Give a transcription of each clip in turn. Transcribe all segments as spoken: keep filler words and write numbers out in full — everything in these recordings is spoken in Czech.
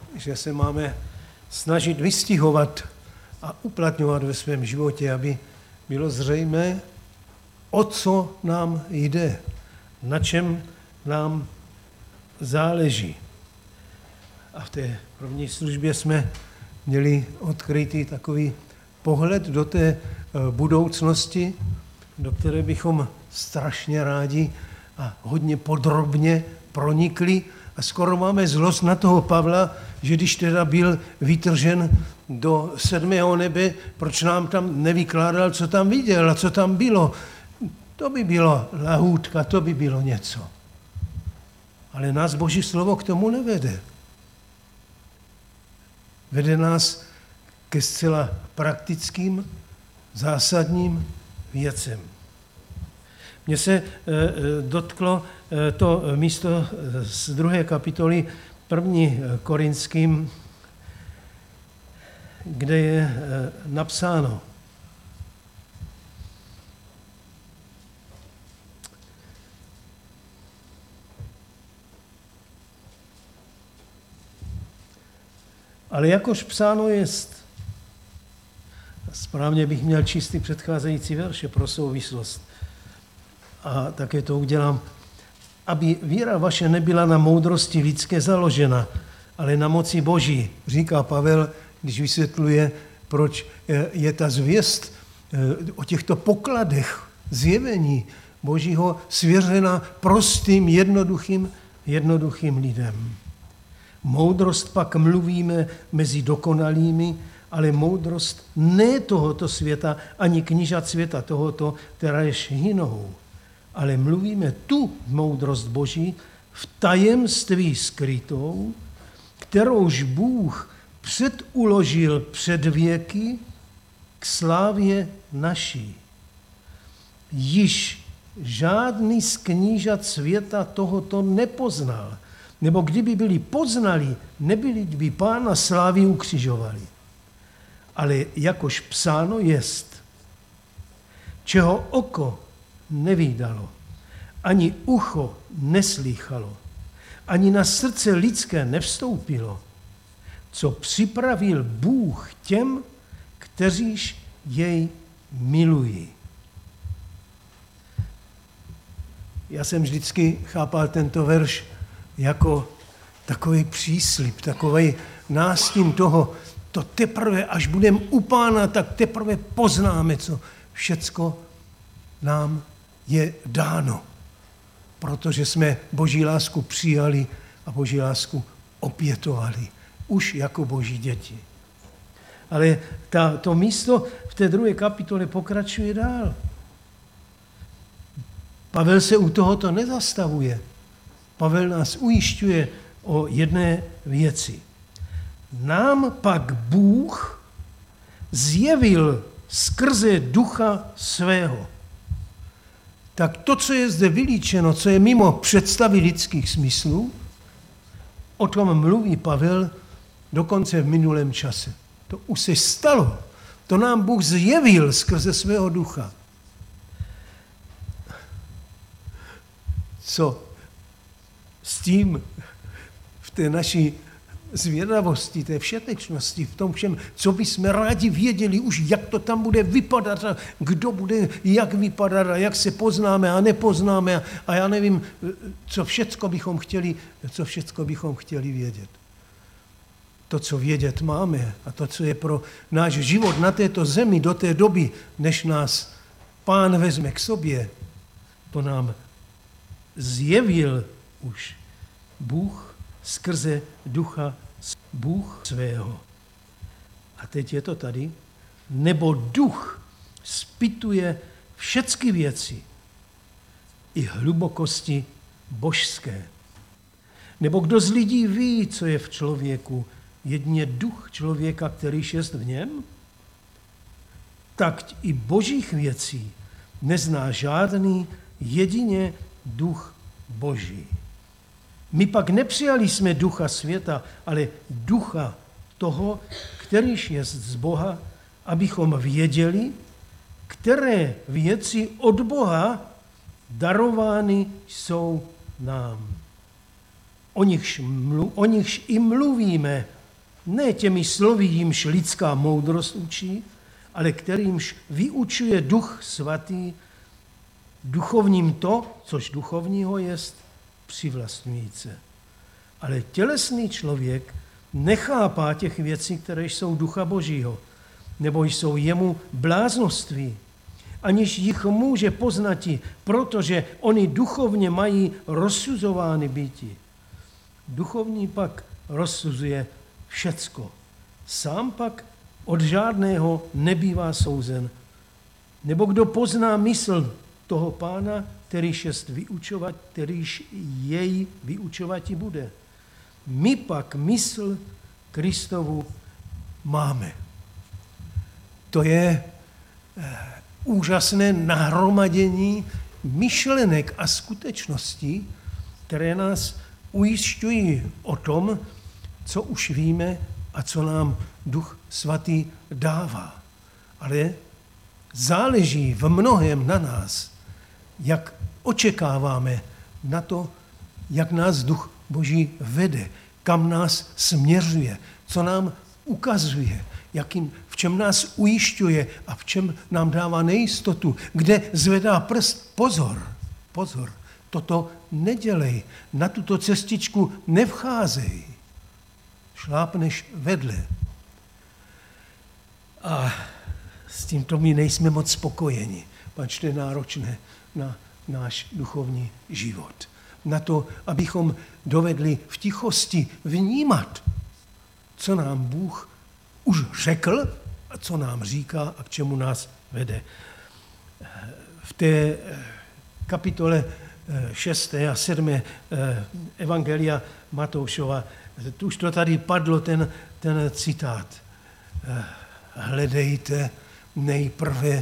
že se máme snažit vystihovat a uplatňovat ve svém životě, aby bylo zřejmé, o co nám jde, na čem nám záleží. A v té první službě jsme měli odkrytý takový pohled do té budoucnosti, do které bychom strašně rádi a hodně podrobně pronikli. A skoro máme zlost na toho Pavla, že když teda byl vytržen do sedmého nebe, proč nám tam nevykládal, co tam viděl a co tam bylo. To by bylo lahůdka, to by bylo něco. Ale nás Boží slovo k tomu nevede. Vede nás ke zcela praktickým, zásadním věcem. Mně se e, dotklo e, to místo z druhé kapitoly první Korinským, kde je e, napsáno: ale jakož psáno jest, správně bych měl čistý předcházející verše pro souvislost, a také to udělám, aby víra vaše nebyla na moudrosti lidské založena, ale na moci Boží, říká Pavel, když vysvětluje, proč je ta zvěst o těchto pokladech zjevení Božího svěřena prostým, jednoduchým, jednoduchým lidem. Moudrost pak mluvíme mezi dokonalými, ale moudrost ne tohoto světa, ani knížat světa tohoto, která je hynou. Ale mluvíme tu moudrost Boží v tajemství skrytou, kterouž Bůh předuložil před věky k slávě naší. Již žádný z knížat světa tohoto nepoznal, nebo kdyby byli poznali, nebyli by Pána slávy ukřižovali. Ale jakož psáno jest, čeho oko nevídalo, ani ucho neslýchalo, ani na srdce lidské nevstoupilo, co připravil Bůh těm, kteříž jej milují. Já jsem vždycky chápal tento verš jako takový příslib, takový nástin toho, to teprve, až budeme u Pána, tak teprve poznáme, co všecko nám je dáno. Protože jsme Boží lásku přijali a Boží lásku opětovali. Už jako Boží děti. Ale ta, to místo v té druhé kapitole pokračuje dál. Pavel se u tohoto nezastavuje. Pavel nás ujišťuje o jedné věci. Nám pak Bůh zjevil skrze ducha svého. Tak to, co je zde vylíčeno, co je mimo představy lidských smyslů, o tom mluví Pavel dokonce v minulém čase. To už se stalo. To nám Bůh zjevil skrze svého ducha. Co s tím v té naší zvědavosti, té všetečnosti, v tom všem, co bychom rádi věděli už, jak to tam bude vypadat a kdo bude jak vypadat a jak se poznáme a nepoznáme a, a já nevím, co všecko bychom chtěli, co všecko bychom chtěli vědět. To, co vědět máme a to, co je pro náš život na této zemi do té doby, než nás Pán vezme k sobě, to nám zjevil už Bůh skrze ducha Bůh svého. A teď je to tady. Nebo duch zpytuje všechny věci i hlubokosti božské. Nebo kdo z lidí ví, co je v člověku, jedině duch člověka, kterýž jest v něm? Tak i božích věcí nezná žádný, jedině duch Boží. My pak nepřijali jsme ducha světa, ale ducha toho, kterýž je z Boha, abychom věděli, které věci od Boha darovány jsou nám. O nichž, mlu, o nichž i mluvíme Ne těmi slovy, jimž lidská moudrost učí, ale kterýmž vyučuje Duch Svatý, duchovním to, což duchovního jest, přivlastňujíce. Ale tělesný člověk nechápá těch věcí, které jsou ducha Božího, nebo jsou jemu bláznoství, aniž jich může poznati, protože oni duchovně mají rozsuzovány býti. Duchovní pak rozsuzuje všecko. Sám pak od žádného nebývá souzen. Nebo kdo pozná mysl toho pána, kterýž jest vyučovat, kterýž jej vyučovati bude. My pak mysl Kristovu máme. To je úžasné nahromadění myšlenek a skutečností, které nás ujišťují o tom, co už víme a co nám Duch Svatý dává. Ale záleží v mnohém na nás, jak očekáváme na to, jak nás Duch Boží vede, kam nás směřuje, co nám ukazuje, jakým, v čem nás ujišťuje a v čem nám dává nejistotu, kde zvedá prst. Pozor, pozor, toto nedělej, na tuto cestičku nevcházej. Šlápneš vedle. A s tímto my nejsme moc spokojeni, pač to je náročné na náš duchovní život. Na to, abychom dovedli v tichosti vnímat, co nám Bůh už řekl a co nám říká a k čemu nás vede. V té kapitole šesté a sedmé Evangelia Matoušova, už to tady padlo, ten, ten citát. Hledejte nejprve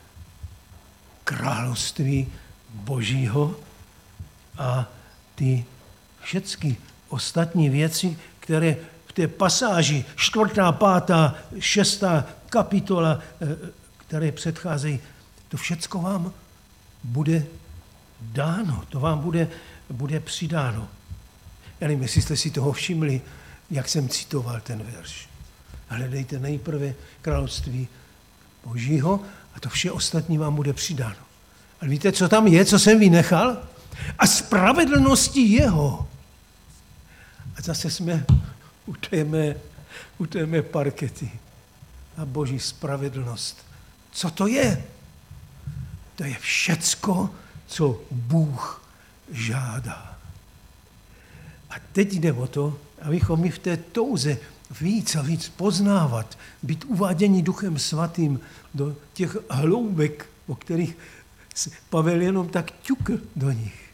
království Božího a ty všechny ostatní věci, které v té pasáži čtvrtá, pátá, šestá kapitola, které předcházejí, to všecko vám bude dáno, to vám bude, bude přidáno. Já nevím, jestli jste si toho všimli, jak jsem citoval ten verš. Hledejte nejprve království Božího a to vše ostatní vám bude přidáno. Ale víte, co tam je, co jsem vynechal? A spravedlnosti jeho. A zase jsme u té mé, u té mé parkety. A Boží spravedlnost. Co to je? To je všecko, co Bůh žádá. A teď jde o to, abychom my v té touze víc a víc poznávat, být uváděni Duchem Svatým do těch hloubek, o kterých Pavel jenom tak ťukl do nich.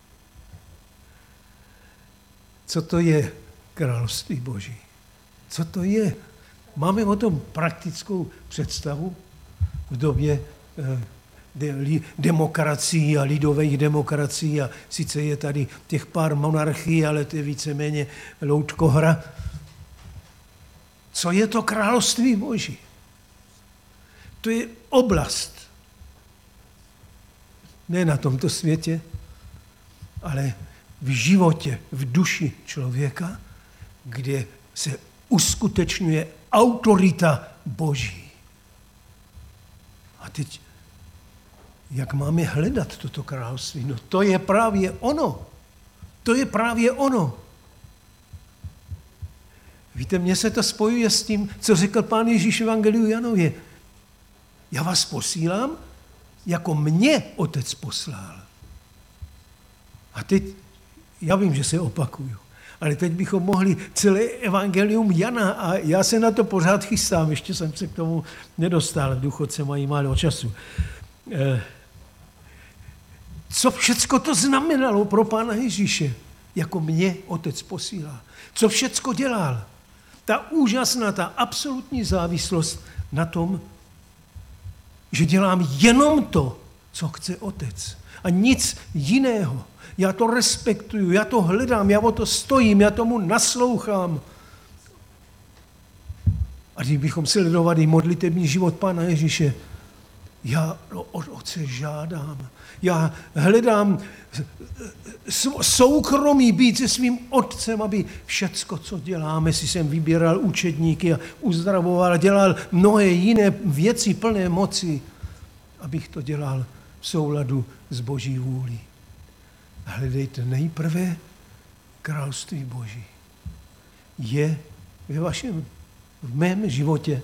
Co to je království Boží? Co to je? Máme o tom praktickou představu v době de, demokracií a lidových demokracií a sice je tady těch pár monarchií, ale to je víceméně loutkohra. Co je to království Boží? To je oblast, ne na tomto světě, ale v životě, v duši člověka, kde se uskutečňuje autorita Boží. A teď, jak máme hledat toto království? No to je právě ono. To je právě ono. Víte, mně se to spojuje s tím, co řekl Pán Ježíš v Evangeliu Janově. Já vás posílám, jako mě Otec poslal. A teď, já vím, že se opakuju, ale teď bychom mohli celé Evangelium Jana a já se na to pořád chystám, ještě jsem se k tomu nedostal, důchodce mají málo času. Co všecko to znamenalo pro Pána Ježíše, jako mě Otec posílá? Co všecko dělal? Ta úžasná, ta absolutní závislost na tom, že dělám jenom to, co chce Otec. A nic jiného. Já to respektuju, já to hledám, já o to stojím, já tomu naslouchám. A kdybychom sledovali modlitební život Pána Ježíše, Já od Otce žádám. Já hledám soukromí být se svým Otcem, aby všecko, co děláme, si jsem vybíral učedníky a uzdravoval, dělal mnohé jiné věci plné moci, abych to dělal v souladu s Boží vůlí. Hledejte nejprve království Boží. Je ve vašem, v mém životě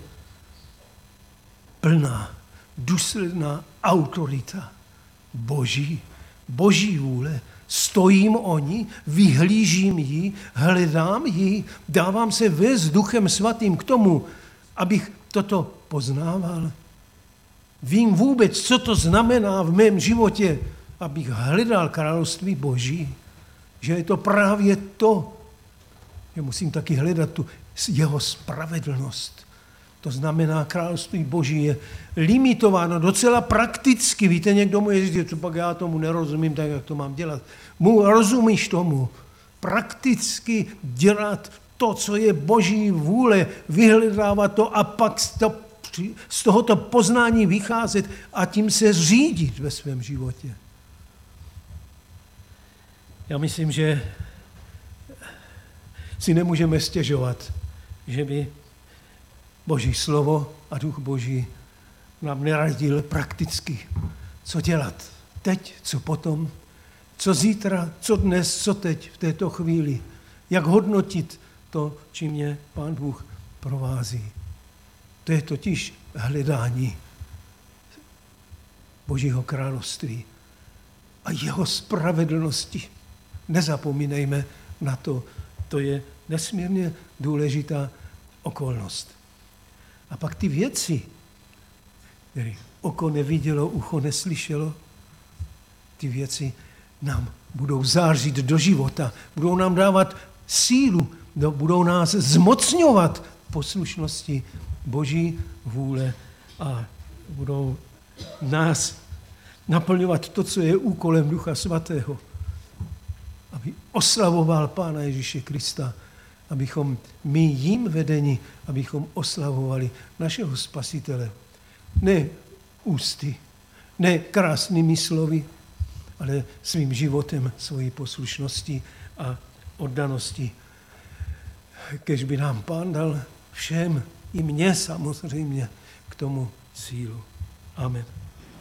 plná, důsledná autorita Boží, Boží vůle. Stojím o ní, vyhlížím ji, hledám ji, dávám se vést Duchem Svatým k tomu, abych toto poznával. Vím vůbec, co to znamená v mém životě, abych hledal království Boží. Že je to právě to, že musím taky hledat tu jeho spravedlnost. To znamená, království Boží je limitováno docela prakticky. Víte, někdo mu je říct, co pak já tomu nerozumím, tak jak to mám dělat. Mu rozumíš tomu. Prakticky dělat to, co je Boží vůle, vyhledávat to a pak z tohoto poznání vycházet a tím se řídit ve svém životě. Já myslím, že si nemůžeme stěžovat, že by Boží slovo a Duch Boží nám neradil prakticky, co dělat teď, co potom, co zítra, co dnes, co teď, v této chvíli. Jak hodnotit to, čím mě Pán Bůh provází. To je totiž hledání Božího království a jeho spravedlnosti. Nezapomínejme na to, to je nesmírně důležitá okolnost. A pak ty věci, které oko nevidělo, ucho neslyšelo, ty věci nám budou zářit do života, budou nám dávat sílu, budou nás zmocňovat poslušnosti Boží vůle a budou nás naplňovat to, co je úkolem Ducha Svatého, aby oslavoval Pána Ježíše Krista, abychom my jím vedeni, abychom oslavovali našeho Spasitele. Ne ústy, ne krásnými slovy, ale svým životem, svojí poslušností a oddaností. Kež by nám Pán dal všem, i mně samozřejmě, k tomu sílu. Amen.